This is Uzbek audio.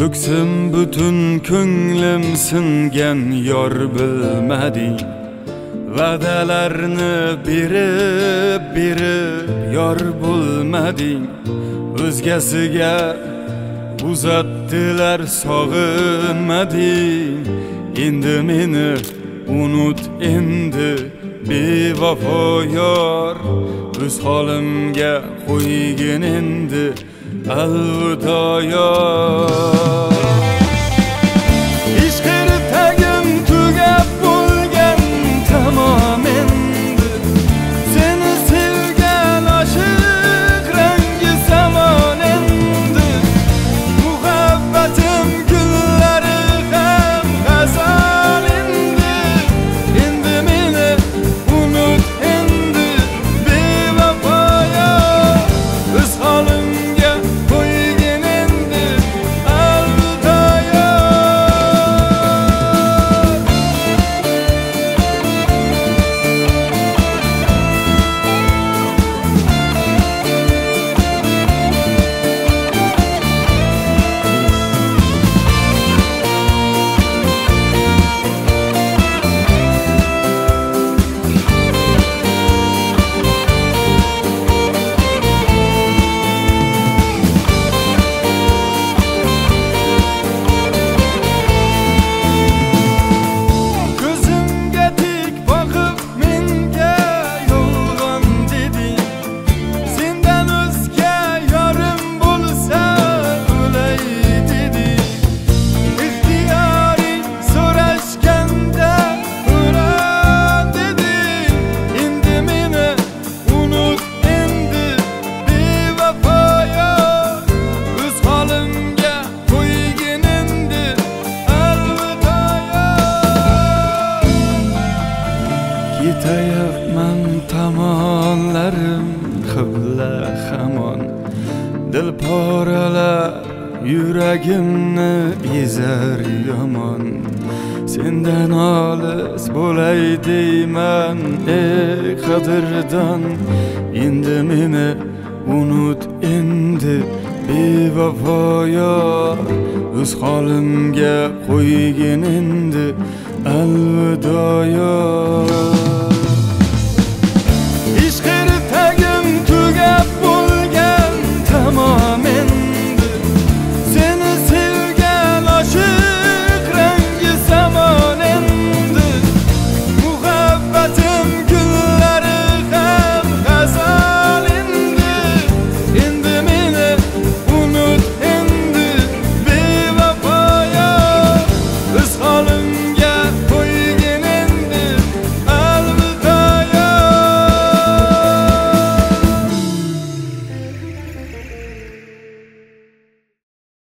To'ksim butun ko'nglim singan yor bilmading. Va'dalarni berib yor bo'lmading. O'zgasiga uzatdilar sog'inmading. Endi meni unut endi bevafo yor. O'z holimga qo'ygin endi alvido yor. Ishqir tagim tugab bo'lgan tamom endi. Seni sevgan oshiq rangi zamon endi. Muhabbatim gullari ham g'azal endi. Endi meni unut endi bevafo yor. O'z holimga qo'ygin endi alvido Ketayapman tomonlarim qibla hamon. Dil poralar yuragimni ezar yomon. Sendan olis bo'lay deyman ey qadrdon. Endi meni unut endi bevafo yor. O'z holimga qo'ygin endi alvido yor.